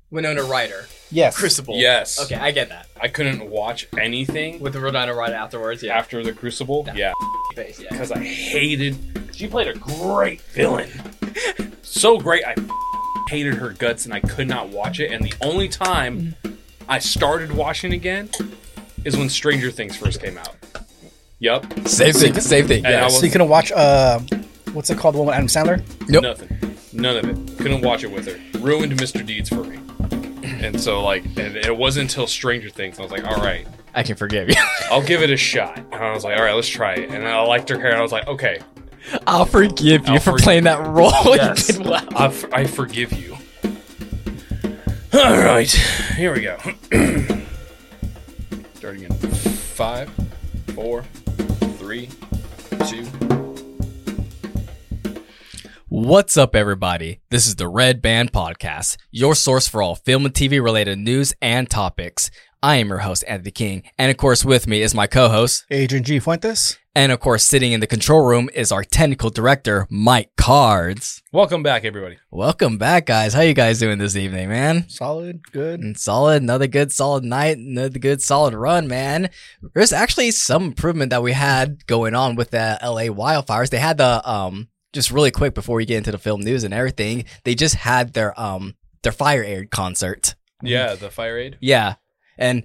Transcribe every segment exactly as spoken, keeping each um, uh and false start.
Winona Ryder. Yes. Crucible. Yes. Okay, I get that. I couldn't watch anything With the Winona Ryder afterwards, yeah. after the Crucible. That yeah. Face, yeah. Because I hated... She played a great villain. So great, I hated her guts and I could not watch it. And the only time I started watching again is when Stranger Things first came out. Yep. Same thing, same thing. And I Yeah. was- So you couldn't watch, uh, what's it called, the one with Adam Sandler? Nope. Nothing. None of it. Couldn't watch it with her. Ruined Mister Deeds for me. And so, like, and it wasn't until Stranger Things I was like, all right, I can forgive you. I'll give it a shot. And I was like, all right, let's try it. And I liked her hair, and I was like, okay, I'll forgive you I'll for forgive playing that role. Yes. You did well. I, f- I forgive you. All right, here we go. Starting in five, four, three, two. What's up, everybody? This is the Red Band Podcast, your source for all film and T V related news and topics. I am your host, Anthony King, and of course with me is my co-host, Adrian G. Fuentes. and of course sitting in the control room is our technical director, Mike Cards. Welcome back, everybody. Welcome back, guys. How you guys doing this evening, man? Solid, good. And solid, another good solid night, another good solid run, man. There's actually some improvement that we had going on with the L A wildfires. They had the um just really quick before we get into the film news and everything, they just had their um their fire aid concert. Yeah, the fire aid. Yeah. And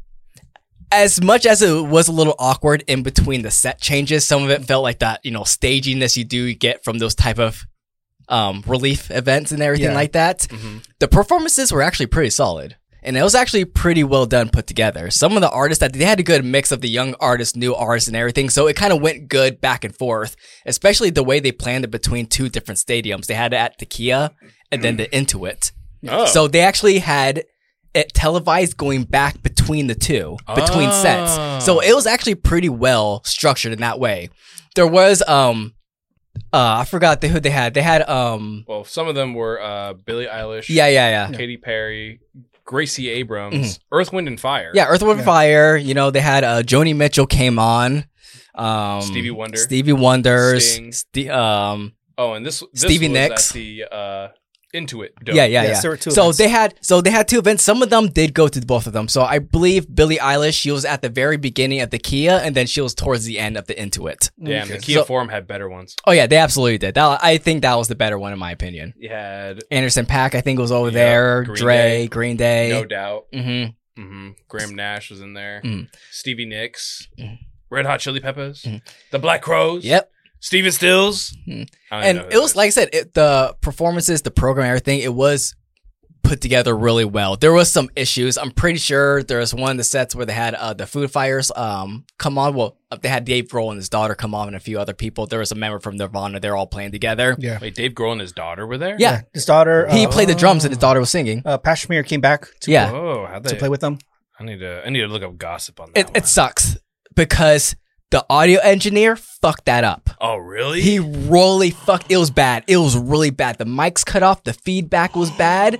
as much as it was a little awkward in between the set changes, some of it felt like that, you know, staginess you do get from those type of um relief events and everything Yeah. like that. Mm-hmm. The performances were actually pretty solid. And it was actually pretty well done put together. Some of the artists that they had a good mix of the young artists, new artists and everything. So it kind of went good back and forth, especially the way they planned it between two different stadiums. They had it at the Kia and then the Intuit. Oh. So they actually had it televised going back between the two, between Oh. sets. So it was actually pretty well structured in that way. There was, um, uh, I forgot the, who they had. They had, um, Well, some of them were uh, Billie Eilish, yeah, yeah, yeah. Katy Perry, Gracie Abrams, Earth, Wind, and Fire. Yeah, Earth, Wind, Yeah. Fire. You know, they had uh, Joni Mitchell came on. Um, Stevie Wonder. Stevie Wonders. Sting. Ste- um, Oh, and this, this Stevie was Nicks. at the uh, Intuit. Dome. yeah, yeah, Yes, yeah. there were two so events. they had, so they had two events. Some of them did go to both of them. So I believe Billie Eilish, she was at the very beginning of the Kia, and then she was towards the end of the Intuit. Damn, the Okay. Kia So- Forum had better ones. Oh yeah, they absolutely did. That I think that was the better one in my opinion. You had Anderson .Paak, I think, was over Yeah, there. Green Dre, Day. Green Day. No Doubt. Mm-hmm. hmm Graham Nash was in there. Mhm. Stevie Nicks. Mhm. Red Hot Chili Peppers. Mhm. The Black Crows. Yep. Steven Stills. Mhm. I don't And know who it that was is. like I said, it, the performances, the program, everything, it was put together really well. There was some issues. I'm pretty sure there was one of the sets where they had uh, the Food Fires um come on. Well, they had Dave Grohl and his daughter come on, and a few other people. There was a member from Nirvana. They're all playing together. Yeah. Wait, Dave Grohl and his daughter were there? Yeah. His daughter, He uh, played the drums, and his daughter was singing. uh, Pat Smear came back to, Yeah. Oh, how'd to they? play with them. I need to. I need to look up gossip on that. It, one. it sucks because the audio engineer fucked that up. Oh, really? He really fucked. It was bad. It was really bad. The mics cut off. The feedback was bad.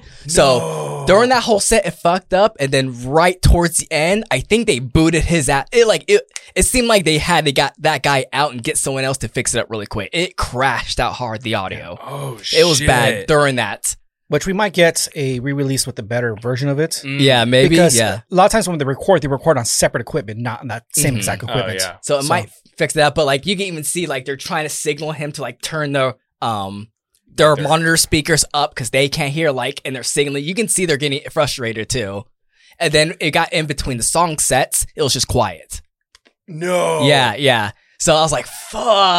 So during that whole set, it fucked up. And then right towards the end, I think they booted his ass. It like it. It seemed like they had to got that guy out and get someone else to fix it up really quick. It crashed out hard. The audio. Oh shit! It was bad during that. Which we might get a re-release with a better version of it. Mm. Yeah, maybe. Because Yeah. a lot of times when they record, they record on separate equipment, not on that same Mhm. exact Oh equipment. yeah. So it So- might fix that, but like you can even see like they're trying to signal him to like turn the um their Their- monitor speakers up because they can't hear like and they're signaling. You can see they're getting frustrated too. And then it got in between the song sets. It was just quiet. No. Yeah, yeah. So I was like, "Fuck."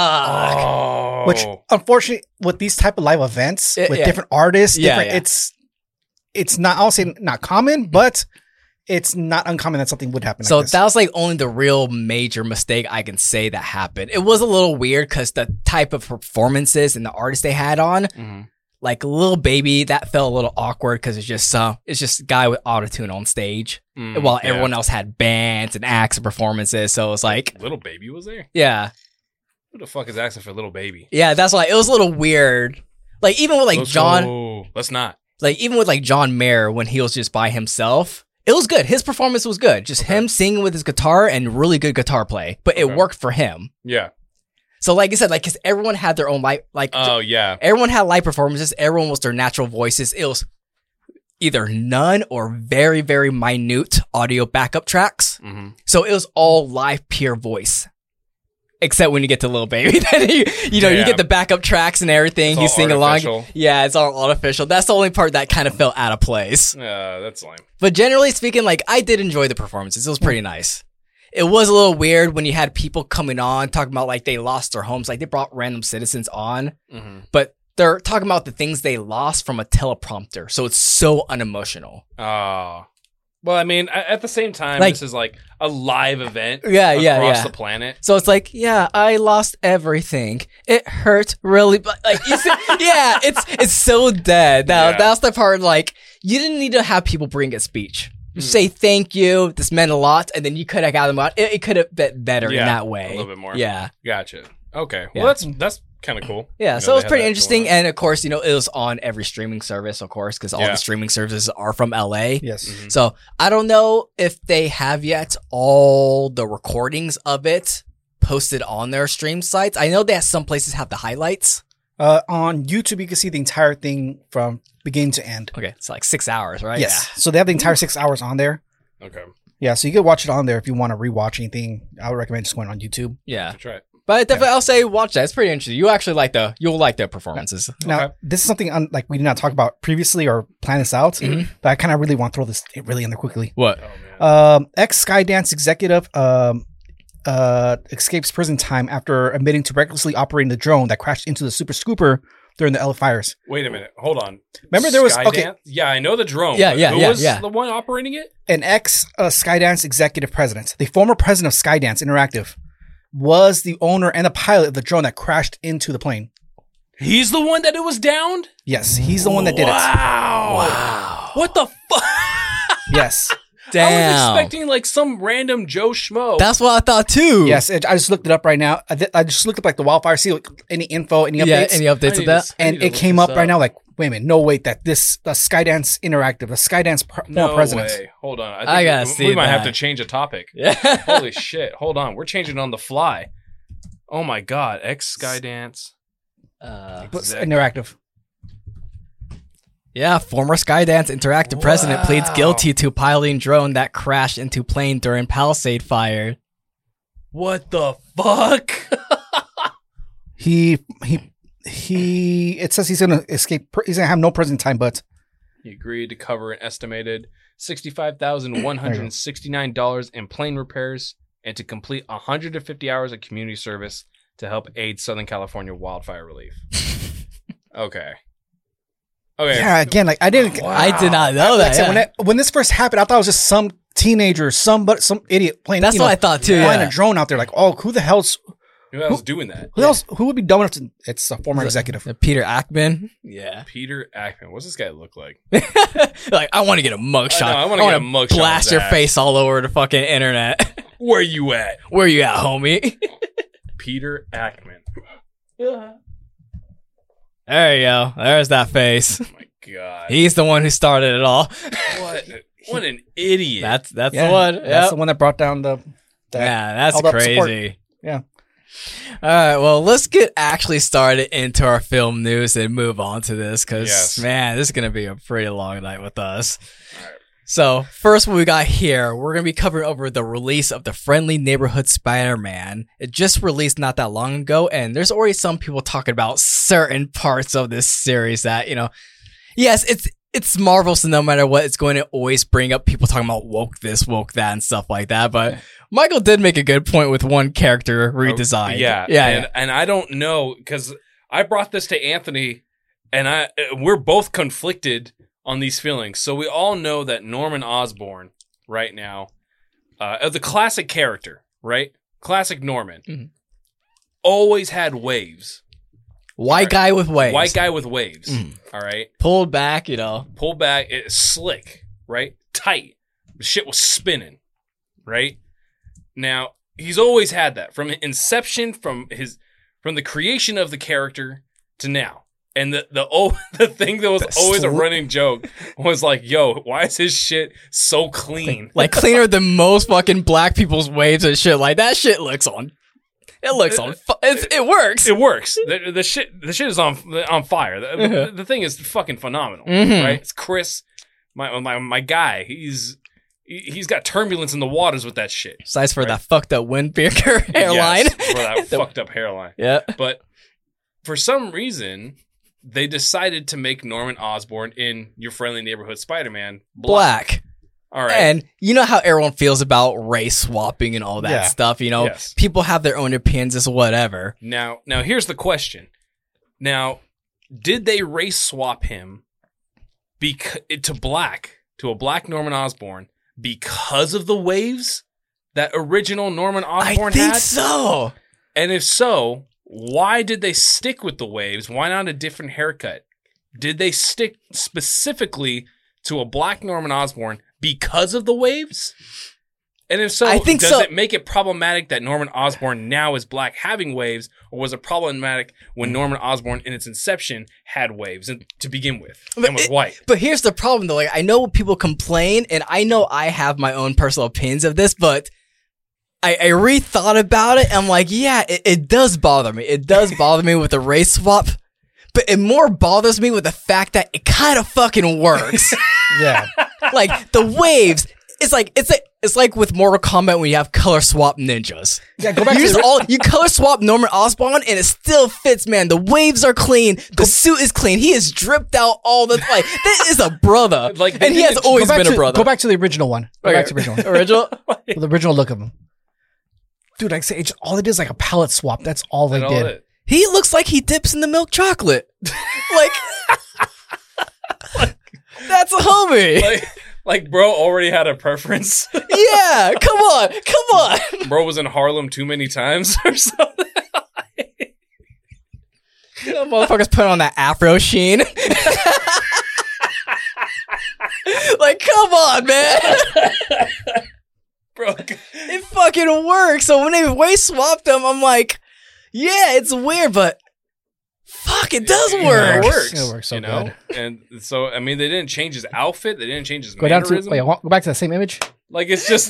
Oh. Which, unfortunately, with these type of live events Yeah, with yeah. different artists, Yeah, different, yeah. it's it's not. I'll say not common, but it's not uncommon that something would happen. So like this. that was like only the real major mistake I can say that happened. It was a little weird because the type of performances and the artists they had on, Mhm. like Lil Baby, that felt a little awkward because it's just uh, it's just a guy with autotune on stage. Mm, While yeah. everyone else had bands and acts and performances. So it was like, Little Baby was there. yeah. Who the fuck is asking for Little Baby? Yeah, that's why it was a little weird. Like even with like Let's John, go. Let's not. like even with like John Mayer when he was just by himself, it was good. His performance was good. Just Okay. him singing with his guitar and really good guitar play. But it Okay. worked for him. Yeah. So like I said, like because everyone had their own light, like Oh yeah. everyone had live performances. Everyone was their natural voices. It was either none or very, very minute audio backup tracks. Mm-hmm. So it was all live, pure voice. Except when you get to Lil Baby, then you, you know, Yeah. you get the backup tracks and everything. It's You all sing along. artificial. Yeah, it's all artificial. That's the only part that kind of felt out of place. Uh, that's lame. But generally speaking, like, I did enjoy the performances. It was pretty nice. It was a little weird when you had people coming on talking about like they lost their homes. Like they brought random citizens on, Mm-hmm. but they're talking about the things they lost from a teleprompter. So it's so unemotional. Oh. Well, I mean, a- at the same time, Like- this is like a live event Yeah, yeah, across yeah. the planet. So it's like, yeah, I lost everything. It hurt really, but like, you see, yeah, it's it's so dead. Now Yeah. that's the part. Like, you didn't need to have people bring a speech. Hmm. Say thank you. This meant a lot, and then you could have got them out. It, it could have been better Yeah, in that way. a little bit more. Yeah, Gotcha. Okay. Yeah. Well, that's that's kind of cool. yeah. You so know, it was they pretty have that interesting, going on. and of course, you know, it was on every streaming service, of course, because all Yeah. the streaming services are from L A. Yes. Mhm. So I don't know if they have yet all the recordings of it posted on their stream sites. I know that some places have the highlights. Uh, on YouTube, you can see the entire thing from beginning to end. Okay, it's like six hours, right? Yes. So they have the entire six hours on there. Okay. Yeah. So you can watch it on there if you want to rewatch anything. I would recommend just going on YouTube. Yeah. That's right. But definitely, I'll say watch that. It's pretty interesting. You actually like the you'll like the performances. Now, Okay. this is something un- like we did not talk about previously or plan this out, Mhm. but I kind of really want to throw this really in there quickly. What? Oh man. Um, ex Skydance executive um, uh, escapes prison time after admitting to recklessly operating the drone that crashed into the Super Scooper during the L A fires. Wait a minute. Hold on. Remember there was- okay. Skydance? Yeah, I know the drone. Yeah, but yeah, Who yeah, was yeah. the one operating it? An ex uh, Skydance executive president, the former president of Skydance Interactive, was the owner and the pilot of the drone that crashed into the plane. He's the one that it was downed? Yes, he's the one that did it. Wow. Wow. What the fuck? Yes, I Damn. was expecting like some random Joe Schmo. That's what I thought too. yes. It, I just looked it up right now. I, did- I just looked up like the wildfire, see like, any info, any updates. Yeah. Any I updates of need that? to- I and need to it look came this up right now like, wait a minute, no, wait, that this the Skydance Interactive, the Skydance pr- no former president. way. Hold on. I, think I gotta we, see we might have that. to change a topic. Yeah. Holy shit. Hold on. We're changing on the fly. Oh my god. Ex Skydance. Uh, But Exec. Interactive. yeah. Former Skydance Interactive president pleads Wow. guilty to piloting drone that crashed into plane during Palisade fire. What the fuck? He he he. It says he's gonna escape. pr- He's gonna have no prison time, but He agreed to cover an estimated sixty-five thousand one hundred sixty-nine dollars in plane repairs and to complete one hundred fifty hours of community service to help aid Southern California wildfire relief. Okay. Okay. yeah, again, like I didn't. Wow. I did not know Like I that. said, yeah. when, I, when this first happened, I thought it was just some teenager, some but some idiot playing. That's you what know, I thought too. flying Yeah. a drone out there. Like, oh, who the hell's Who else doing that? who else? Who would be dumb enough to? It's a former executive. Uh, Peter Ackman. Yeah. Peter Ackman. What's this guy look like? Like, I want to get a mugshot. I know, I wanna get a wanna mugshot of blast your that. face all over the fucking internet. Where you at? Where you at, homie? Peter Ackman. There you go. There's that face. Oh my god. He's the one who started it all. what? What an idiot. That's that's Yeah, the one. That's Yep. the one that brought down the. the Yeah, that's held up support. crazy. Yeah. All right, well, let's get actually started into our film news and move on to this because, Yes. man, this is going to be a pretty long night with us. All right. So, first, what we got here, we're going to be covering over the release of the Friendly Neighborhood Spider-Man. It just released not that long ago, and there's already some people talking about certain parts of this series that, you know, yes, it's it's Marvel, so no matter what, it's going to always bring up people talking about woke this, woke that, and stuff like that. But Michael did make a good point with one character redesign. Yeah, yeah, and, yeah. and I don't know because I brought this to Anthony, and I we're both conflicted on these feelings. So we all know that Norman Osborn right now, uh, the classic character, right? Classic Norman, Mhm. always had waves. White guy with waves. White guy with waves. Mm. All right, Pulled back, you know. pull back, it's slick, right? Tight. Shit was spinning, right? Now, he's always had that from inception, from his from the creation of the character to now. And the the oh the thing that was The always a sl- running joke was like, yo, why is his shit so clean? Like cleaner than most fucking black people's waves and shit. Like that shit looks on. It looks on. Fu- it's, it works. It works. The, the shit the shit is on on fire. The, Uh-huh. the thing is fucking phenomenal, Mhm. right? It's crisp, My my my guy. He's he, he's got turbulence in the waters with that shit. Besides for Right. that fucked up windbreaker hairline. Yes, for that The- fucked up hairline. Yeah. But for some reason, they decided to make Norman Osborn in Your Friendly Neighborhood Spider-Man black. Black. All right. And you know how everyone feels about race swapping and all that Yeah. stuff. You know, Yes. people have their own opinions as whatever. Now, now here's the question. Now, did they race swap him bec- to black, to a black Norman Osborn, because of the waves that original Norman Osborn I think had? so. And if so, why did they stick with the waves? Why not a different haircut? Did they stick specifically to a black Norman Osborn because of the waves? And if so, I think does so. it make it problematic that Norman Osborn now is black having waves, or was it problematic when Norman Osborn in its inception had waves and, to begin with But and was it- white? But here's the problem though. Like, I know people complain, and I know I have my own personal opinions of this, but I, I rethought about it. And I'm like, yeah, it, it does bother me. It does bother me with the race swap, but it more bothers me with the fact that it kind of fucking works. Yeah. Like the waves, it's like it's like it's like with Mortal Kombat when you have color swap ninjas. Yeah, go back You to just the, all you color swap Norman Osborn and it still fits, man. The waves are clean, the suit is clean. He is dripped out all the like. That is a brother, Like, like, they and he has didn't- always go back been a to- brother. Go back to the original one. Go back to the original one. original. The original look of him. Dude, like I say, it's, all it is like a palette swap. That's all they And all did. that. He looks like he dips in the milk chocolate. like that's a homie. Like, like, bro already had a preference. Yeah, come on, come on. Bro was in Harlem too many times or something. That motherfucker's putting on that Afro sheen. Like, come on, man. Bro, It fucking works. So when they waist swapped them, I'm like, yeah, it's weird, but fuck, it does Yeah, work. It works. It works so you know? good. And so, I mean, they didn't change his outfit. They didn't change his Go down to mannerism. wait, go back to the same image. Like, it's just...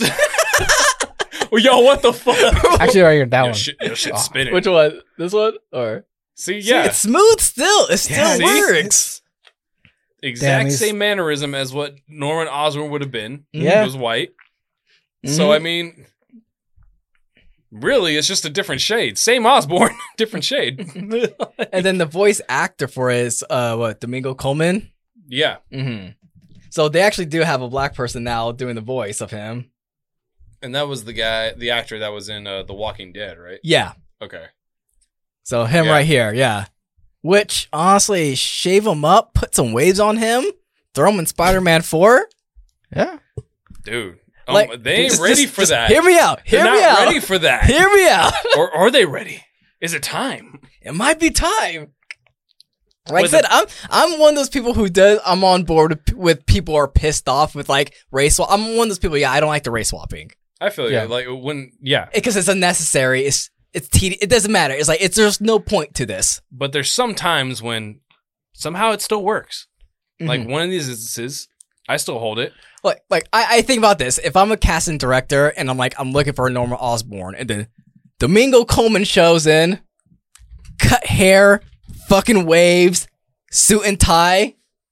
well, yo, what the fuck? Actually, right here, that Your one. shit, your shit's Oh. spinning. Which one? This one? Or See, See, yeah. it's smooth still. It still Yeah, see? works. exact Damn, he's- same mannerism as what Norman Osborn would have been. Yeah. He was white. So, I mean... Really, it's just a different shade. Same Osborn, different shade. And then the voice actor for it is uh what, Domingo Coleman? Yeah. Mm-hmm. So they actually do have a black person now doing the voice of him. And that was the guy, the actor that was in uh, The Walking Dead, right? Yeah. Okay. So him Yeah. right here, yeah. Which honestly, shave him up, put some waves on him, throw him in Spider-Man four. Yeah. Dude. Um, Like, they ain't just- ready just- for just that. Hear me out. Hear They're me not out. ready for that. Hear me out. Or are they ready? Is it time? It might be time. Like With I said, a- I'm I'm one of those people who does. I'm on board with, with people who are pissed off with like race swap. I'm one of those people. Yeah, I don't like the race swapping I feel Yeah. you. Like when, yeah. because it's unnecessary. It's it's tedious. It doesn't matter. It's like it's there's no point to this. But there's some times when somehow it still works. Like Mhm. one of these instances, I still hold it. Like like I, I think about this. If I'm a casting director and I'm like I'm looking for a Norman Osborn, and then Domingo Coleman shows in, cut hair, fucking waves, suit and tie,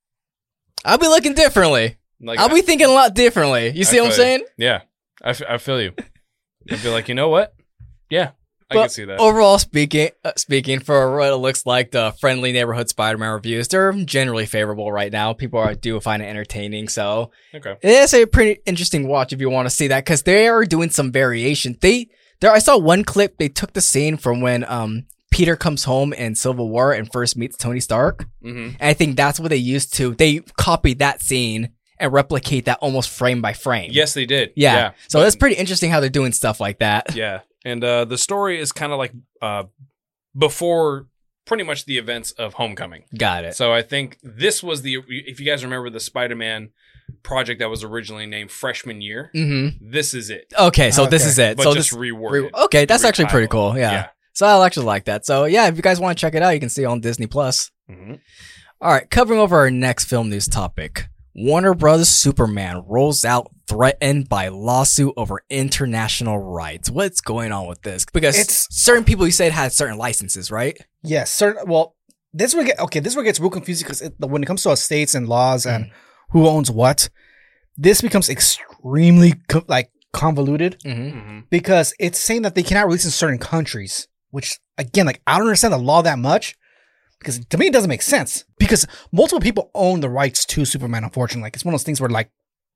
I'll be looking differently. Like I'll be thinking a lot differently. You see I what I'm feel you. saying? Yeah, I, f- I feel you. I'd be like, you know what? Yeah, I But can see that. Overall speaking, uh, speaking for what it looks like the friendly neighborhood Spider-Man reviews, they're generally favorable right now. People are do find it entertaining, so Okay. it's a pretty interesting watch if you want to see that because they are doing some variation. They there, I saw one clip. They took the scene from when um Peter comes home in Civil War and first meets Tony Stark, hmm and I think that's what they used to. They copied that scene and replicate that almost frame by frame. Yes, they did. Yeah. Yeah. So But- it's pretty interesting how they're doing stuff like that. Yeah, and uh, the story is kind of like uh, before pretty much the events of Homecoming. Got it. So I think this was the, if you guys remember the Spider-Man project that was originally named Freshman Year, Mm-hmm. this is it. Okay, so this Okay. is it. But so just this reworded. re- okay, that's actually pretty Retitled. cool. Yeah. So I actually like that. So yeah, if you guys want to check it out, you can see it on Disney Plus. hmm All right, covering over our next film news topic. Warner Brothers Superman rolls out threatened by lawsuit over international rights. What's going on with this? Because It's- certain people you said had certain licenses, right? Yes, certain. Well, this is where it get, okay. This is where it gets real confusing because when it comes to our states and laws and who owns what, this becomes extremely co- like convoluted Mm-hmm. Mm-hmm. because it's saying that they cannot release in certain countries, which again, like I don't understand the law that much because to me it doesn't make sense because multiple people own the rights to Superman. Unfortunately, like it's one of those things where like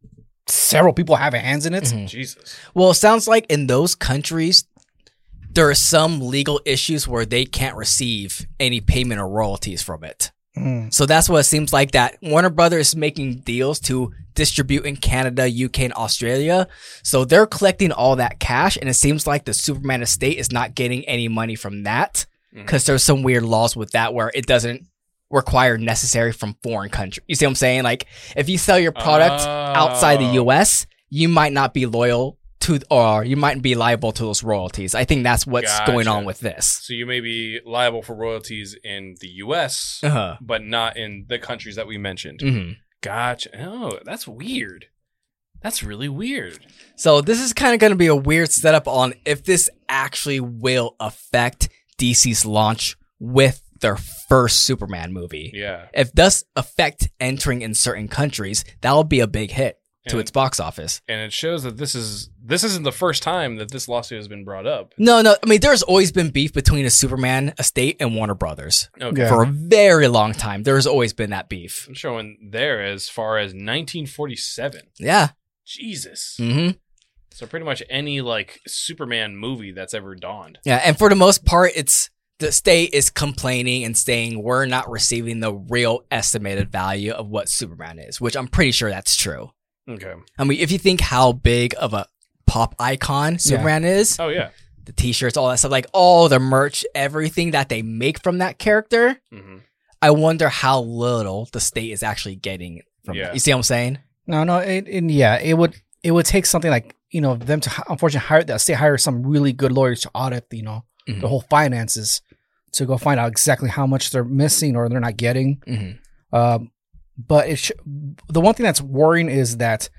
several people have hands in it. Mhm. Jesus. Well, it sounds like in those countries, there are some legal issues where they can't receive any payment or royalties from it. Mm. So that's what it seems like that Warner Brothers is making deals to distribute in Canada, U K, and Australia. So they're collecting all that cash, and it seems like the Superman estate is not getting any money from that because there's some weird laws with that where it doesn't require necessary from foreign countries. You see what I'm saying? Like if you sell your product outside the U S, you might not be loyal to, or you might be liable to those royalties. I think that's what's going Gotcha. on with this. So you may be liable for royalties in the U S, Uh-huh. but not in the countries that we mentioned. hmm Gotcha. Oh, that's weird. That's really weird. So this is kind of going to be a weird setup on if this actually will affect D C's launch with their first Superman movie. Yeah. If it does affect entering in certain countries, that will be a big hit to And- its box office. And it shows that this is this isn't the first time that this lawsuit has been brought up. No, no. I mean, there's always been beef between a Superman estate and Warner Brothers. Okay. Yeah. For a very long time. There's always been that beef. I'm showing there as far as nineteen forty-seven. Yeah. Jesus. hmm So pretty much any like Superman movie that's ever dawned. Yeah. And for the most part, it's the state is complaining and saying we're not receiving the real estimated value of what Superman is, which I'm pretty sure that's true. Okay. I mean, if you think how big of a pop icon Superman is, Oh yeah. the t-shirts, all that stuff, like all the merch, everything that they make from that character, hmm I wonder how little the state is actually getting from Yeah. it. You see what I'm saying? No, no, it, it, yeah, it would it would take something like you know them to unfortunately hire that state hire some really good lawyers to audit you know Mhm. the whole finances to go find out exactly how much they're missing or they're not getting. Mm-hmm. Um, but it sh- the one thing that's worrying is that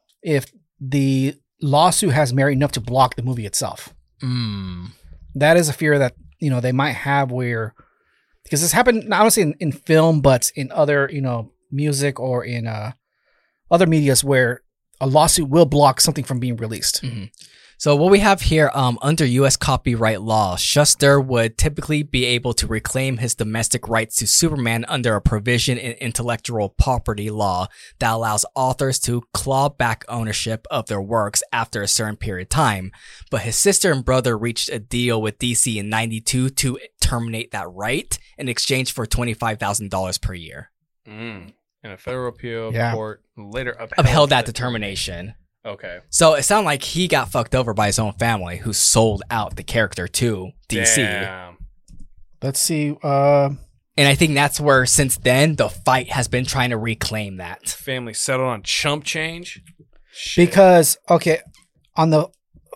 if the lawsuit has merit enough to block the movie itself, Mm. that is a fear that you know they might have where because this happened not only in, in film but in other you know music or in uh, other medias where a lawsuit will block something from being released. Mhm. So what we have here, um, under U S copyright law, Shuster would typically be able to reclaim his domestic rights to Superman under a provision in intellectual property law that allows authors to claw back ownership of their works after a certain period of time. But his sister and brother reached a deal with D C in ninety-two to terminate that right in exchange for twenty-five thousand dollars per year. Mm. And a federal appeal Yeah. court later upheld, Upheld that the- determination. Okay. So it sounded like he got fucked over by his own family who sold out the character to D C. Damn. Let's see. Uh, And I think that's where, since then, the fight has been trying to reclaim that. Family settled on chump change. Shit. because okay, on the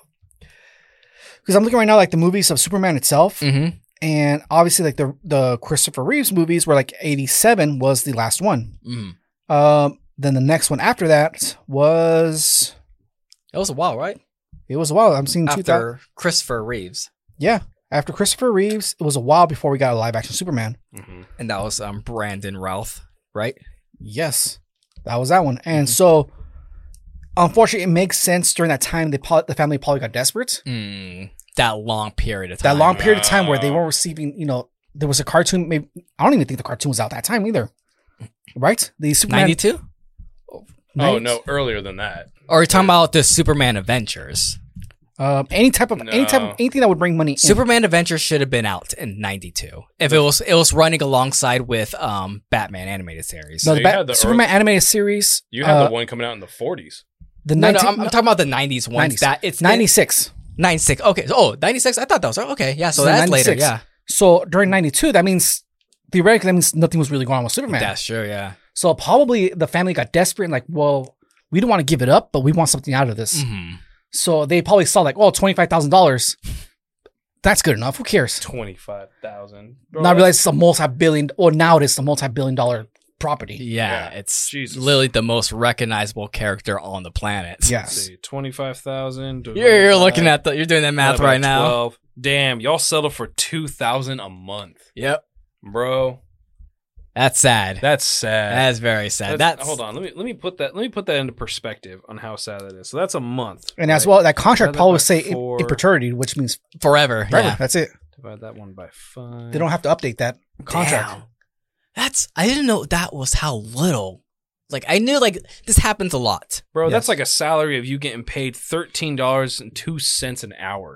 because I'm looking right now like the movies of Superman itself, Mm-hmm. and obviously like the the Christopher Reeves movies were like eighty-seven was the last one. Mm-hmm. Um, then the next one after that was It was a while, right? it was a while. I'm seeing two thousand. After Christopher Reeves. Yeah, after Christopher Reeves, it was a while before we got a live action Superman. Mhm. And that was um, Brandon Routh, right? Yes, that was that one. And so, unfortunately, it makes sense during that time the poly- the family probably got desperate. Mm, that long period of That time. long period of time where they Wow. weren't receiving, you know, there was a cartoon. Maybe I don't even think the cartoon was out that time either. Right? The Superman. ninety-two? Oh nineties? no, earlier than that. Or are you talking about the Superman Adventures? Um, any type of any type of No. anything that would bring money. in. Superman Adventures should have been out in ninety-two. If it was it was running alongside with um Batman animated series. No, So the you Bat- had the Superman animated series. You had uh, the one coming out in the forties. the no, no, nineteen I'm, I'm talking about the nineties ones. nineties. That it's ninety-six. ninety-six. Okay. Oh, ninety-six. I thought that was okay. Yeah, so So that's later. ninety-six. Yeah. So during ninety-two, that means theoretically that means nothing was really going on with Superman. That's true, yeah. So probably the family got desperate and like, well, we don't want to give it up, but we want something out of this. Mhm. So they probably saw like, oh, twenty-five thousand dollars. That's good enough. Who cares? Twenty five thousand. Now realize it's a multi-billion, or now it is a multi-billion dollar property. Yeah, Yeah. it's Jesus. literally the most recognizable character on the planet. Yes. Twenty five thousand. You're, you're looking at the, you're doing that math right now. twelve. Damn, y'all settle for two thousand a month, Yep. bro. That's sad. That's sad. That's very sad. That's- That's, hold on. Let me let me put that let me put that into perspective on how sad that is. So that's a month. And as right? well, that contract Divide that probably by would say in, four. in perpetuity, which means forever. forever. Yeah. That's it. Divide that one by five. They don't have to update that contract. Damn. That's I didn't know that was how little. Like I knew like this happens a lot. Bro, Yes. that's like a salary of you getting paid thirteen dollars and two cents an hour.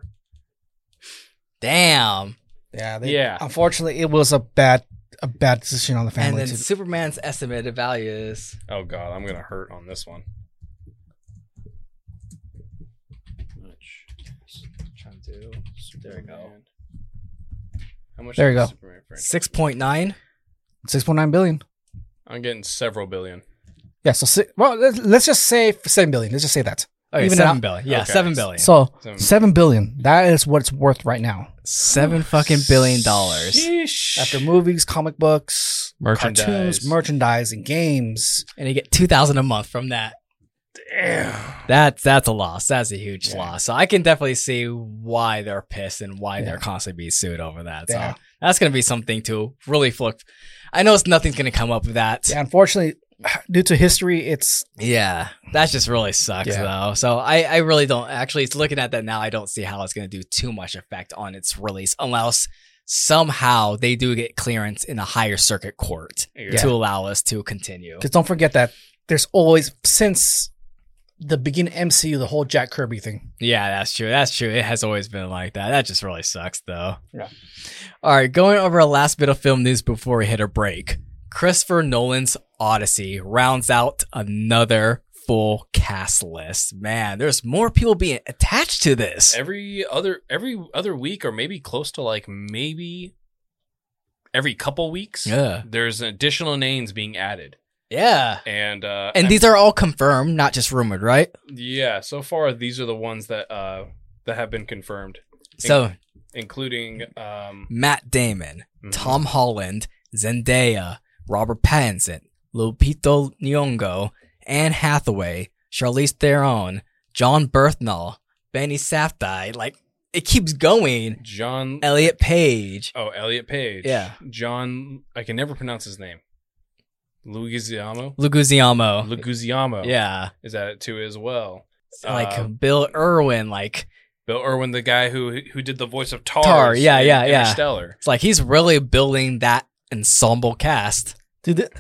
Damn. Yeah, they, Yeah. Unfortunately, it was a bad, a bad decision on the And family. then to- Superman's estimated value is Oh god, I'm gonna hurt on this one. Which trying to there we go. How much There is you the go. Superman franchise? Six point nine. six point nine billion. I'm getting several billion. Yeah, so si- well, let's, let's just say seven billion. Let's just say that. Okay, Even seven out- billion. Yeah, Okay. seven billion. So Seven- seven billion. That is what it's worth right now. Seven fucking billion dollars. Sheesh. After movies, comic books, Merchandise. cartoons, merchandising, games. And you get two thousand a month from that. Damn. That's that's a loss. That's a huge Yeah. loss. So I can definitely see why they're pissed and why Yeah. they're constantly being sued over that. Yeah. So that's gonna be something to really flip. I know it's nothing's gonna come up with that. Yeah, unfortunately, due to history, it's Yeah, that just really sucks Yeah. though. So I, I really don't actually it's looking at that now. I don't see how it's going to do too much effect on its release unless somehow they do get clearance in a higher circuit court Yeah. to allow us to continue. because don't forget that there's always since the beginning M C U the whole Jack Kirby thing. Yeah, that's true. That's true. It has always been like that. That just really sucks though. Yeah. All right, going over a last bit of film news before we hit a break. Christopher Nolan's Odyssey rounds out another full cast list. Man, there's more people being attached to this. Every other every other week, or maybe close to like maybe every couple weeks, Yeah. there's additional names being added. Yeah. And uh And I'm- these are all confirmed, not just rumored, right? yeah, so far these are the ones that uh that have been confirmed, So including um Matt Damon, mhm. Tom Holland, Zendaya, Robert Pattinson, Lupito Nyong'o, Anne Hathaway, Charlize Theron, John Berthnall, Benny Safdie. Like it keeps going. John Elliot Page. Oh, Elliot Page. Yeah. John I can never pronounce his name. Lugiziamo? Luguziamo. Luguziamo. Yeah. Is at it too as well. Like Uh, Bill Irwin. Like Bill Irwin, the guy who who did the voice of Tar. Tar, yeah, yeah, yeah. Interstellar. it's like he's really building that ensemble cast. Dude, th-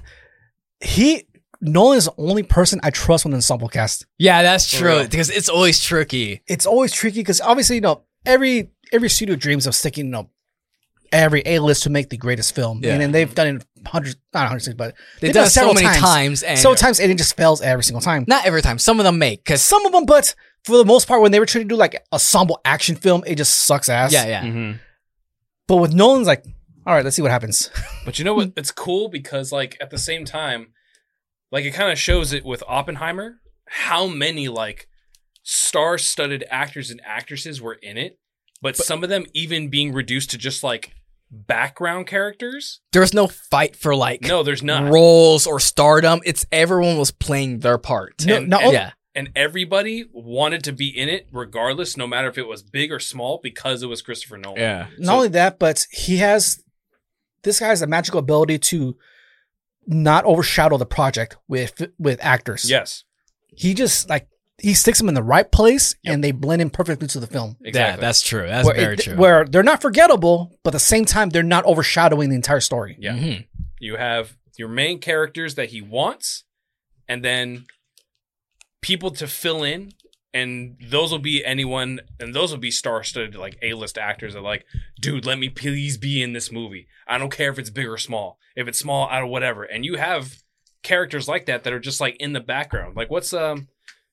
he Nolan is the only person I trust with an ensemble cast. Yeah, that's For true. real. Because it's always tricky. It's always tricky because obviously, you know, every every studio dreams of sticking, you know, every A list to make the greatest film, Yeah. and then they've done it hundreds, not hundreds, but They've done it so many times, and so times, and it just fails every single time. not every time. Some of them make because Some of them, but for the most part, when they were trying to do like ensemble action film, it just sucks ass. yeah, yeah. Mhm. But with Nolan's, like, all right, let's see what happens. But you know what? It's cool because, like, at the same time, like, it kind of shows it with Oppenheimer how many, like, star studded actors and actresses were in it, but, some of them even being reduced to just, like, background characters. There's no fight for like No, there's not. roles or stardom. It's everyone was playing their part. No, And- no, and- yeah, And everybody wanted to be in it regardless, no matter if it was big or small, because it was Christopher Nolan. yeah. Not So- only that, but he has this guy has a magical ability to not overshadow the project with with actors. Yes, He just like he sticks them in the right place Yep. and they blend in perfectly to the film. exactly. Yeah, that's true. That's where, very it- true. where they're not forgettable, but at the same time they're not overshadowing the entire story. yeah. Mhm. You have your main characters that he wants, and then people to fill in, and those will be anyone, and those will be star-studded like A-list actors that are like, dude, let me please be in this movie. I don't care if it's big or small. If it's small, I don't whatever. And you have characters like that that are just like in the background. Like what's um,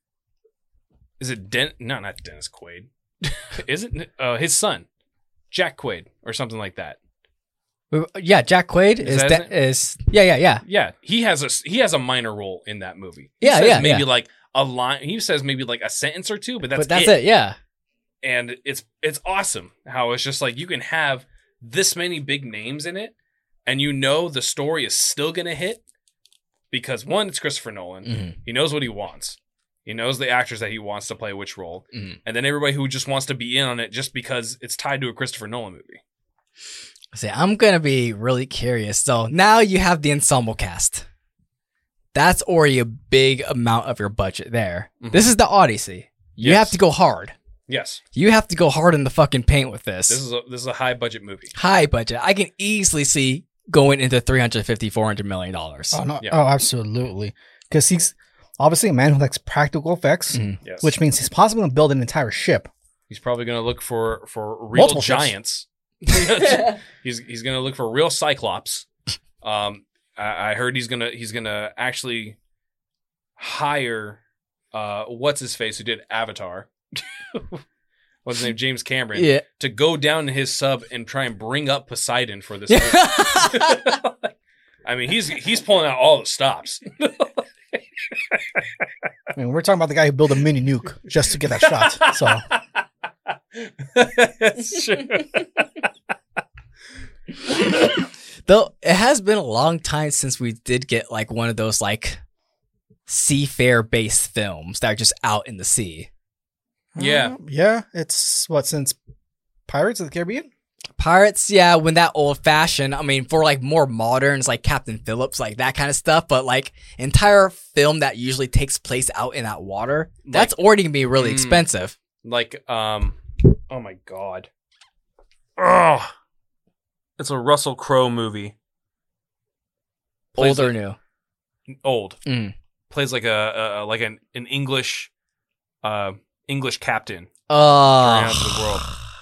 is it Den? No, not Dennis Quaid. Is it uh, his son, Jack Quaid, or something like that? Yeah, Jack Quaid Is is that that is yeah, yeah, yeah. Yeah, he has a he has a minor role in that movie. He Yeah, says yeah, maybe yeah. like a line. He says maybe like a sentence or two, but that's but that's it. Yeah, And it's it's awesome how it's just like you can have this many big names in it, and you know the story is still gonna hit because one, it's Christopher Nolan. Mhm. He knows what he wants. He knows the actors that he wants to play which role, Mhm. and then everybody who just wants to be in on it just because it's tied to a Christopher Nolan movie. See, I'm gonna be really curious. So now you have the ensemble cast. That's already a big amount of your budget there. Mhm. This is the Odyssey. You Yes. have to go hard. Yes, You have to go hard in the fucking paint with this. this is a this is a high budget movie. High budget. I can easily see going into three hundred fifty, four hundred million dollars. Oh no! Yeah. Oh, absolutely. Because he's obviously a man who likes practical effects, Mhm. Yes, which means he's possibly going to build an entire ship. he's probably going to look for for real Multiple ships. giants. he's he's going to look for real cyclops. Um, I, I heard he's gonna he's gonna actually hire uh what's his face who did Avatar. What's his name? James Cameron. Yeah. To go down to his sub and try and bring up Poseidon for this movie. I mean, he's he's pulling out all the stops. I mean, we're talking about the guy who built a mini nuke just to get that shot. So That's true. Though it has been a long time since we did get like one of those like seafair based films that are just out in the sea. Yeah. Uh, yeah. It's what, since Pirates of the Caribbean? Pirates, yeah, when that old fashioned, I mean, for like more moderns like Captain Phillips, like that kind of stuff, but like entire film that usually takes place out in that water, that's already gonna be really mm, expensive. Like, um, oh my god. Oh, it's a Russell Crowe movie. Plays Old or like- new? Old. Mm. Plays like a, a like an, an English, uh, English captain Oh. around the world.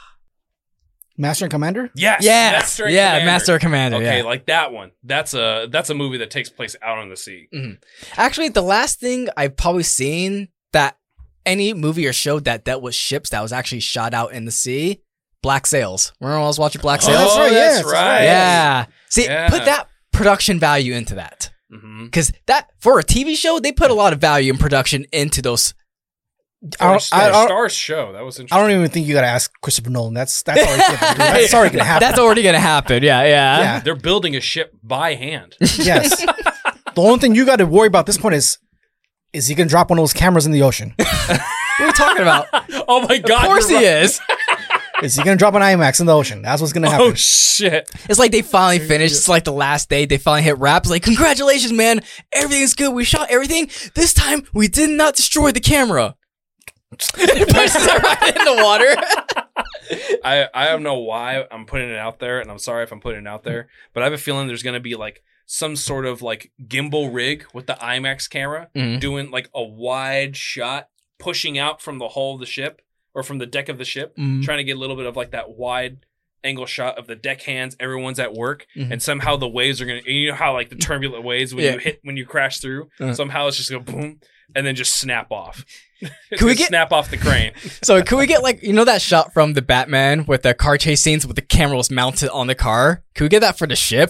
Master and Commander? Yes, Yes, Master and yeah, Commander. Master Commander. Okay, yeah. like that one. That's a that's a movie that takes place out on the sea. Actually, the last thing I've probably seen that any movie or show that dealt with ships that was actually shot out in the sea, Black Sails. Remember when I was watching Black Sails? that's Oh, right, that's yes, that's right. right. Yeah. See, Yeah. put that production value into that. Mm-hmm. Because that, for a T V show, they put a lot of value and production into those. I Or don't- Star, I don't- Stars show. That was I interesting. don't even think you got to ask Christopher Nolan. That's that's already gonna, that's already gonna happen. That's already going to happen. Yeah, yeah. Yeah. They're building a ship by hand. Yes. The only thing you got to worry about at this point is, is he gonna drop one of those cameras in the ocean? What are you talking about? Oh my god! Of course he you're right. is. Is he gonna drop an IMAX in the ocean? That's what's gonna happen. Oh shit! It's like they finally finished. It's like the last day. They finally hit wrap. It's like, congratulations, man. Everything's good. We shot everything. This time, we did not destroy the camera. It pushes it right in the water. I I don't know why I'm putting it out there, and I'm sorry if I'm putting it out there, but I have a feeling there's gonna be like some sort of like gimbal rig with the IMAX camera Mhm. doing like a wide shot, pushing out from the hull of the ship or from the deck of the ship, Mhm. trying to get a little bit of like that wide angle shot of the deckhands. Everyone's at work, Mhm. and somehow the waves are gonna. You know how like the turbulent waves when Yeah. you hit when you crash through. Uh-huh. Somehow it's just go boom, and then just snap off. Can we Just get- snap off the crane? So, can we get like, you know, that shot from the Batman with the car chase scenes with the camera was mounted on the car? Can we get that for the ship?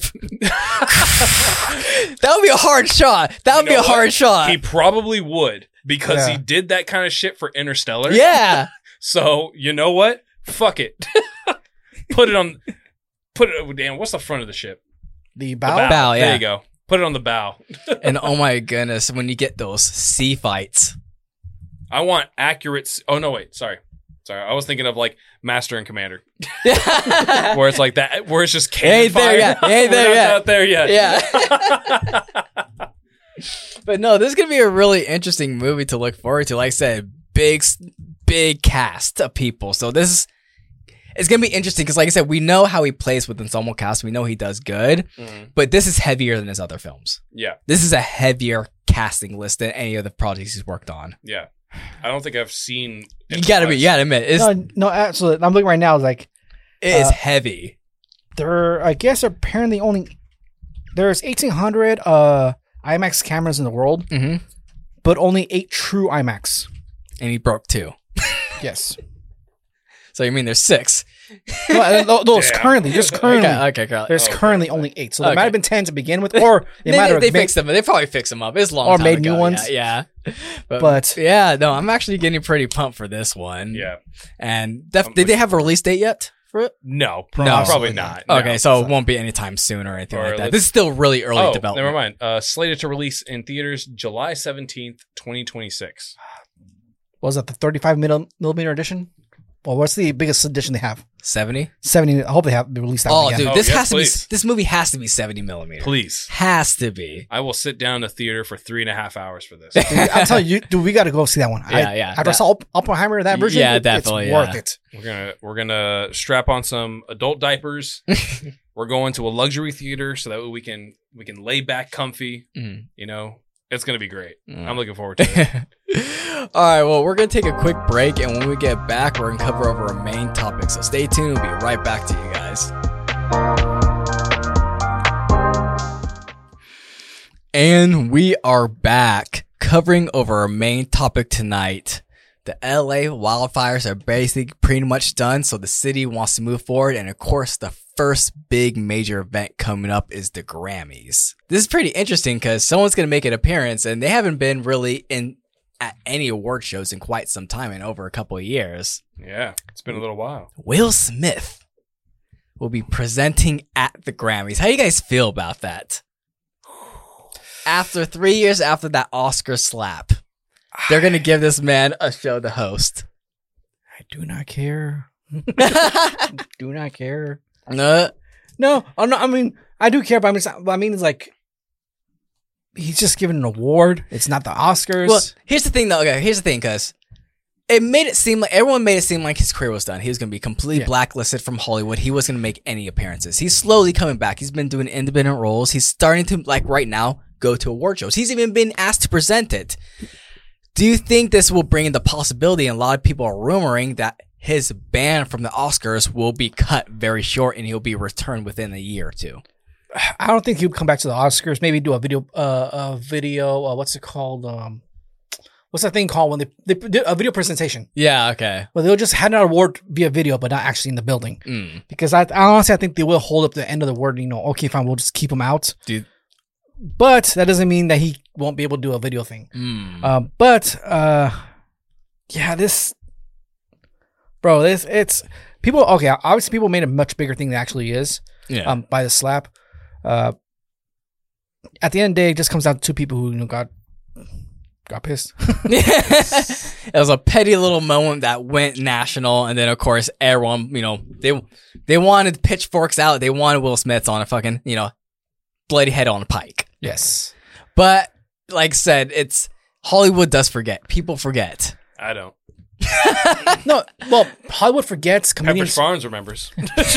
That would be a hard shot. That would You be know a hard what? shot. He probably would because Yeah. he did that kind of shit for Interstellar. Yeah. So you know what? Fuck it. Put it on. Put it. oh, Damn. What's the front of the ship? The The bow. bow. Bow, yeah. There you go. Put it on the bow. And oh my goodness, when you get those sea fights. I want accurate. s- Oh no! Wait. Sorry. Sorry. I was thinking of like Master and Commander, yeah. where it's like that, where it's just cannon Ain't there fire. yet. Ain't We're there not yet. out there yet. But no, this is going to be a really interesting movie to look forward to. Like I said, big, big cast of people. So this is, it's going to be interesting because like I said, we know how he plays with ensemble cast. We know he does good, Mhm. but this is heavier than his other films. Yeah. This is a heavier casting list than any of the projects he's worked on. Yeah. I don't think I've seen. it You gotta be, much. you gotta admit, it's, No, no, absolutely. I'm looking right now. Like it is uh, heavy. there, I guess apparently only there's eighteen hundred uh IMAX cameras in the world, hmm but only eight true IMAX. And he broke two. Yes. So you mean there's six? No, uh, th- those Damn. currently, just currently, Okay, okay, Carl. there's Okay. currently only eight. So there Okay. might have been ten to begin with, or it They, might they, have they been- fixed them. They probably fixed them up. It's a long Or time made ago. new ones. Yeah, yeah. But, But- yeah, no, I'm actually getting pretty pumped for this one. Yeah. And def- I'm did they with- have a release date yet for it? No. No. Probably Absolutely not. not. Okay, No. so it won't be anytime soon or anything Or like that. let's- This is still really early Oh, development. never mind. Uh, slated to release in theaters July seventeenth, twenty twenty-six. was that the thirty-five milli- millimeter edition? Well, what's the biggest edition they have? seventy? seventy. I hope they have they released that Oh, one again. dude, Oh, this yes, has to please. be. This movie has to be seventy millimeter. Please. Has to be. I will sit down in the theater for three and a half hours for this. Dude, I'm telling you, dude, we got to go see that one. Yeah, I, yeah. After I That- saw Opp- Oppenheimer, that version, Yeah, it- definitely, it's yeah. worth it. We're gonna we're gonna strap on some adult diapers. We're going to a luxury theater so that way we can we can lay back comfy. Mm. You know, it's gonna be great. Mm. I'm looking forward to it. All right, well, we're going to take a quick break, and when we get back, we're going to cover over our main topic. So stay tuned. We'll be right back to you guys. And we are back covering over our main topic tonight. The L A wildfires are basically pretty much done, so the city wants to move forward. And of course, the first big major event coming up is the Grammys. This is pretty interesting because someone's going to make an appearance, and they haven't been really in at any award shows in quite some time, in over a couple of years. Yeah, it's been a little while. Will Smith will be presenting at the Grammys. How do you guys feel about that? After three years after that Oscar slap, they're going to give this man a show to host. I do not care. do not care. Uh, No, I'm not, I mean, I do care, but I mean, it's not- but I mean, it's like, he's just given an award. It's not the Oscars. well, here's the thing, though. Okay, here's the thing, because it made it seem like everyone made it seem like his career was done. He was going to be completely Yeah. blacklisted from Hollywood. He wasn't going to make any appearances. He's slowly coming back. He's been doing independent roles. He's starting to, like right now, go to award shows. He's even been asked to present it. Do you think this will bring in the possibility, and a lot of people are rumoring that his ban from the Oscars will be cut very short and he'll be returned within a year or two? I don't think he'll come back to the Oscars. Maybe do a video, uh, a video, uh, what's it called? Um, what's that thing called when they, they do a video presentation? Yeah, okay. Well, they'll just hand out an award via video, but not actually in the building. Mm. Because I, I honestly, I think they will hold up the end of the word. You know, okay, fine, we'll just keep him out. Dude. But that doesn't mean that he won't be able to do a video thing. Mm. Um, but uh, yeah, this, bro, this it's people. Okay, obviously, people made a much bigger thing than it actually is. yeah. Um, by the slap. Uh, at the end of the day, it just comes down to two people who you know got got pissed. It was a petty little moment that went national, and then of course everyone, you know, they they wanted pitchforks out. They wanted Will Smith on a fucking, you know, bloody head on a pike. Yes. But like I said, it's Hollywood does forget. People forget. I don't. No, well, Hollywood forgets. Pepperidge Comedians, Farms remembers.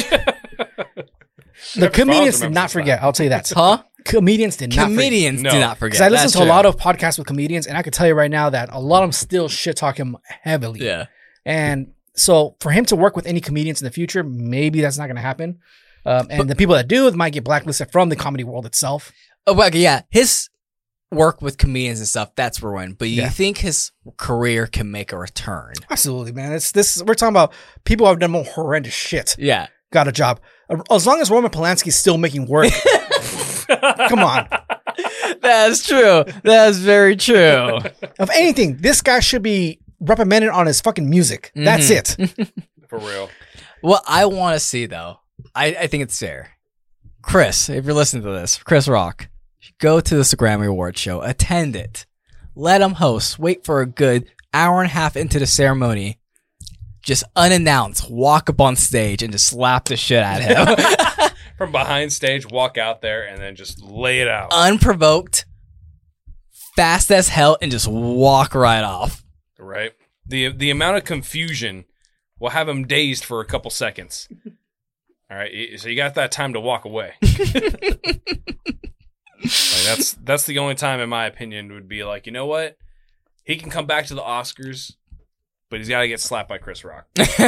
the comedians Farms did not remembers forget. I'll tell you that. Huh? Comedians did not forget. Comedians No. do not forget. Because I listen That's to a true. lot of podcasts with comedians, and I can tell you right now that a lot of them still shit talk him heavily. Yeah. And so for him to work with any comedians in the future, maybe that's not going to happen. Um, and the people that do might get blacklisted from the comedy world itself. Oh, well, yeah. His work with comedians and stuff, that's ruined. But you Yeah. think his career can make a return? Absolutely, man. It's this. We're talking about people who have done more horrendous shit. Yeah. Got a job. As long as Roman Polanski's still making work. Come on. That's true. That's very true. If anything, this guy should be reprimanded on his fucking music. That's it. For real. What I want to see, though, I, I think it's fair. Chris, if you're listening to this, Chris Rock, go to this Grammy Award show, attend it, let him host, wait for a good hour and a half into the ceremony, just unannounced, walk up on stage and just slap the shit out of him. From behind stage, walk out there and then just lay it out. Unprovoked, fast as hell, and just walk right off. Right? The the amount of confusion will have him dazed for a couple seconds. All right, so you got that time to walk away. Like that's that's the only time, in my opinion, would be like, you know what? He can come back to the Oscars, but he's got to get slapped by Chris Rock.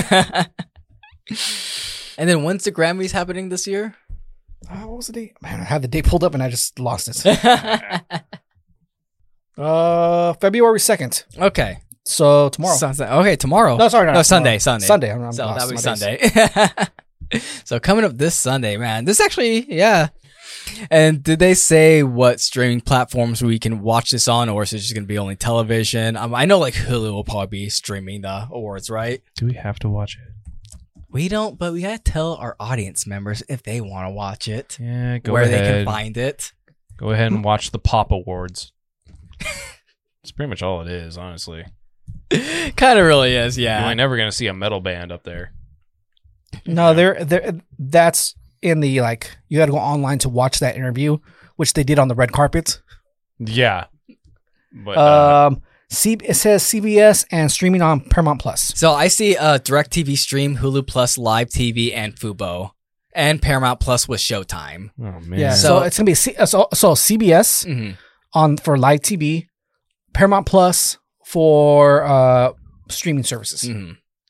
And then when's the Grammys happening this year? Uh, what was the date? Man, I had the date pulled up and I just lost it. uh, February second. Okay. So tomorrow. Sunday. Okay, tomorrow. No, sorry, no, No, Sunday, tomorrow. Sunday. Sunday. I'm, I'm So lost that'll be my days. Sunday. So coming up this Sunday, man. This actually, yeah. And did they say what streaming platforms we can watch this on, or is it just going to be only television? Um, I know like Hulu will probably be streaming the awards, right? Do we have to watch it? We don't, but we got to tell our audience members if they want to watch it, Yeah, go where ahead. they can find it. Go ahead and watch the Pop Awards. It's pretty much all it is, honestly. Kind of really is, You yeah. ain't never gonna see a metal band up there. No, they're they're that's in the like you got to go online to watch that interview, which they did on the red carpet. Yeah, but uh, Um, C it says C B S and streaming on Paramount Plus. So I see uh, DirecTV Stream, Hulu Plus, Live T V, and Fubo. And Paramount Plus with Showtime. oh man, Yeah, so, So- it's gonna be C- uh, so, so C B S Mm-hmm. on for live T V, Paramount Plus for uh streaming services. Mm-hmm.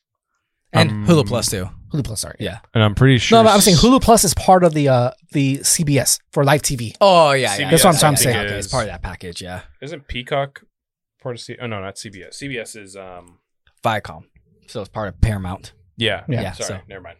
And Um, Hulu Plus too. Hulu Plus, sorry. Yeah. and I'm pretty sure. No, no, I'm saying Hulu Plus is part of the uh the C B S for live T V. Oh yeah, yeah. C B S, That's what I'm trying to okay, say. Okay, it's part of that package. Yeah. Isn't Peacock part of C? Oh no, not C B S. C B S is um. Viacom. So it's part of Paramount. Yeah, Yeah, Yeah, Sorry, so- never mind.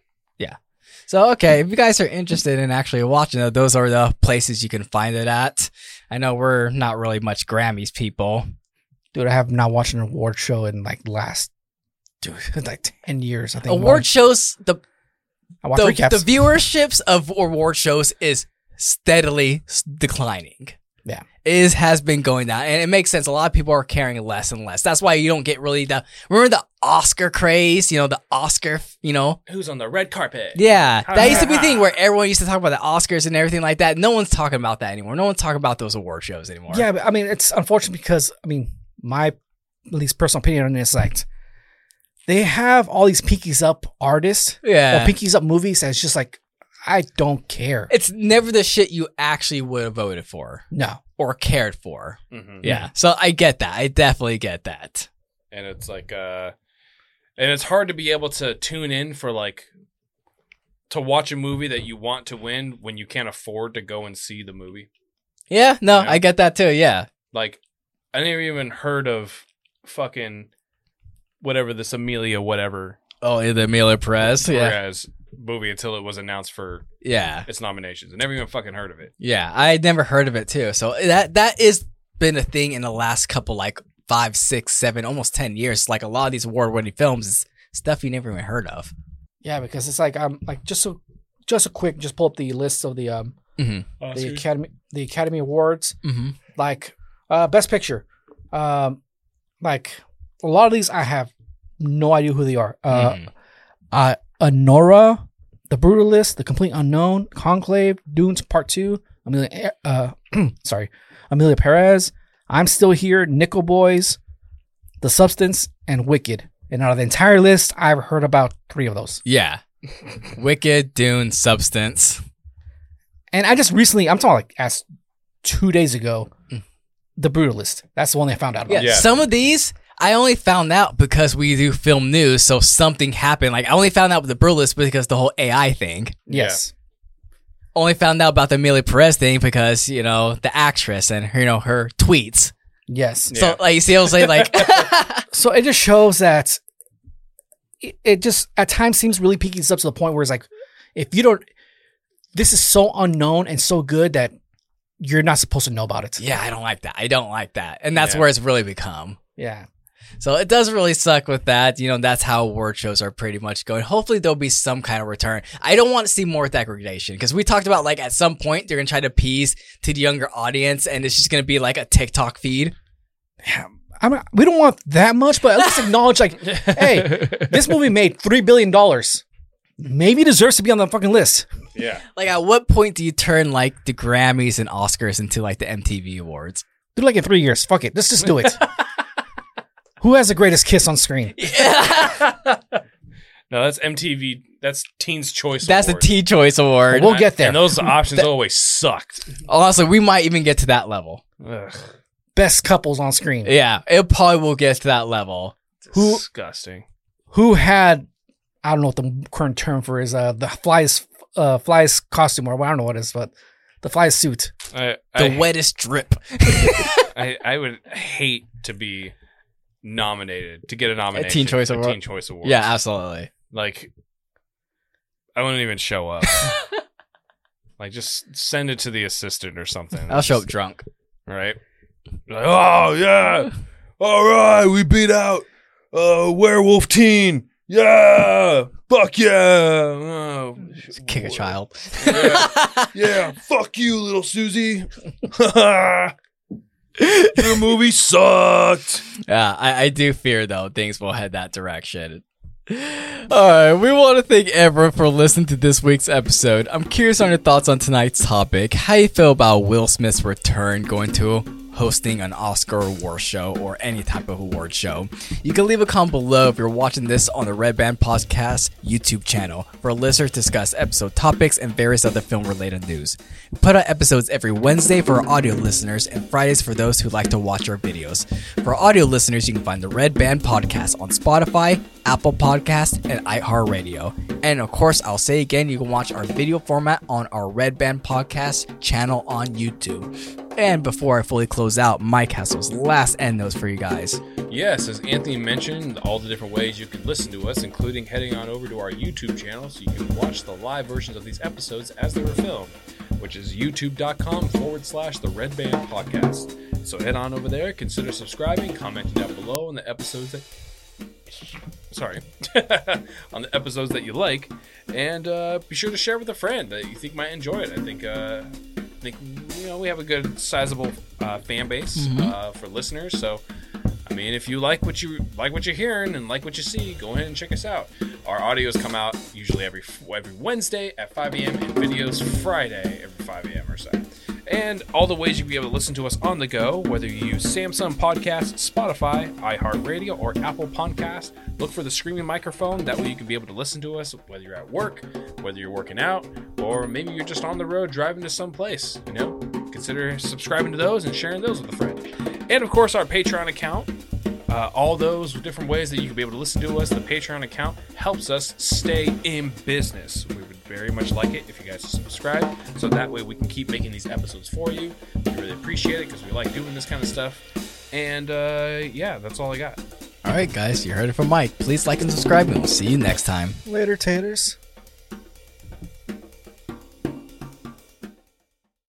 So, okay, if you guys are interested in actually watching it, those are the places you can find it at. I know we're not really much Grammys people. Dude, I have not watched an award show in like the last dude like ten years. I think Award more. shows, the I watched the, recaps. the viewerships of award shows is steadily s- declining. Yeah. It is, has been going down, and it makes sense. A lot of people are caring less and less. That's why you don't get really the, remember the Oscar craze, you know, the Oscar, you know? Who's on the red carpet? Yeah, that used to be a thing where everyone used to talk about the Oscars and everything like that. No one's talking about that anymore. No one's talking about those award shows anymore. Yeah, but I mean, it's unfortunate because I mean, my at least personal opinion on this, like, they have all these pinkies up artists Yeah. or pinkies up movies. And it's just like, I don't care. It's never the shit you actually would have voted for No, or cared for. Mm-hmm. Yeah. So I get that. I definitely get that. And it's like, uh, and it's hard to be able to tune in for like to watch a movie that you want to win when you can't afford to go and see the movie. Yeah. No, Yeah. I get that too. Yeah. Like, I never even heard of fucking whatever this Amelia whatever Oh, the Amelia Perez. Yeah. Perez movie until it was announced for Yeah. its nominations. I never even fucking heard of it. Yeah. I had never heard of it too. So that that is been a thing in the last couple like five, six, seven, almost ten years. Like a lot of these award-winning films is stuff you never even heard of. yeah, because it's like I'm like just a just a quick just pull up the list of the um Mm-hmm. the Academy the Academy Awards. Mm-hmm. Like uh Best Picture, um like a lot of these I have no idea who they are. Uh, Mhm. uh Anora, The Brutalist, The Complete Unknown, Conclave, Dunes Part Two, Amelia uh sorry, Amelia Perez, I'm Still Here, Nickel Boys, The Substance, and Wicked. And out of the entire list, I've heard about three of those. Yeah. Wicked, Dune, Substance. And I just recently, I'm talking like as two days ago, The Brutalist. That's the one I found out about. Yeah, Yeah. some of these I only found out because we do film news, so something happened. Like I only found out with the Brutalist because the whole A I thing. Yes. Only found out about the Amelia Perez thing because you know the actress and her, you know her tweets. Yes. Yeah. So like you see, I was like, like So it just shows that it, it just at times seems really peaky up to the point where it's like, if you don't, this is so unknown and so good that you're not supposed to know about it. yeah, I don't like that. I don't like that, and that's Yeah. where it's really become. Yeah. So it does really suck with that. You know, that's how award shows are pretty much going. Hopefully there'll be some kind of return. I don't want to see more degradation because we talked about like at some point they're going to try to appease to the younger audience and it's just going to be like a TikTok feed. I mean, we don't want that much, but at least acknowledge like, hey, this movie made three billion dollars. Maybe it deserves to be on the fucking list. Yeah. Like at what point do you turn like the Grammys and Oscars into like the M T V awards? Do it like in three years. Fuck it. Let's just do it. Who has the greatest kiss on screen? No, that's M T V. That's Teen's Choice That's Award. the Teen Choice Award. We'll get there. And those options always sucked. Honestly, we might even get to that level. Ugh, Best couples on screen. Yeah, it probably will get to that level. Who- disgusting. Who had, I don't know what the current term for is, uh, the fly's, uh, fly's costume, or I don't know what it is, but the fly's suit. I, The I, wettest drip. I, I would hate to be nominated, to get a nomination. Teen Choice for Award? Teen Choice Award. Yeah, absolutely. Like, I wouldn't even show up. Like, just send it to the assistant or something. I'll show up Just- drunk. Right? Like, oh, yeah. All right. We beat out uh, Werewolf Teen. Yeah. Fuck yeah. Oh, Kick a child. Yeah. Yeah. Fuck you, little Susie. The movie sucked. Yeah, I, I do fear though things will head that direction. Alright, we want to thank everyone for listening to this week's episode. I'm curious on your thoughts on tonight's topic. How you feel about Will Smith's return going to hosting an Oscar award show or any type of award show? You can leave a comment below if you're watching this on the Red Band Podcast YouTube channel for listeners to discuss episode topics and various other film related news. We put out episodes every Wednesday for our audio listeners and Fridays for those who like to watch our videos. For audio listeners, you can find the Red Band Podcast on Spotify, Apple Podcasts, and iHeartRadio. And of course, I'll say again, you can watch our video format on our Red Band Podcast channel on YouTube. And before I fully close out, Mike has those last end notes for you guys. Yes, as Anthony mentioned, all the different ways you can listen to us, including heading on over to our YouTube channel so you can watch the live versions of these episodes as they were filmed, which is youtube.com forward slash the Red Band Podcast. So head on over there, consider subscribing, commenting down below on the episodes that... Sorry. on the episodes that you like, and uh, be sure to share with a friend that you think might enjoy it. I think... Uh, I think you know we have a good sizable uh, fan base mm-hmm. uh, for listeners, so I mean if you like what you like what you're hearing and like what you see, go ahead and check us out. Our audios come out usually every every Wednesday at five a.m. and videos Friday every five a.m. or so. And all the ways you'll be able to listen to us on the go, whether you use Samsung Podcast, Spotify, iHeartRadio, or Apple Podcast, look for the screaming microphone. That way you can be able to listen to us whether you're at work, whether you're working out, or maybe you're just on the road driving to some place. You know, consider subscribing to those and sharing those with a friend. And of course, our Patreon account. Uh, all those different ways that you can be able to listen to us. The Patreon account helps us stay in business. We would very much like it if you guys subscribe, so that way we can keep making these episodes for you. We really appreciate it because we like doing this kind of stuff. And uh, yeah, that's all I got. Alright guys, you heard it from Mike. Please like and subscribe and we'll see you next time. Later, taters.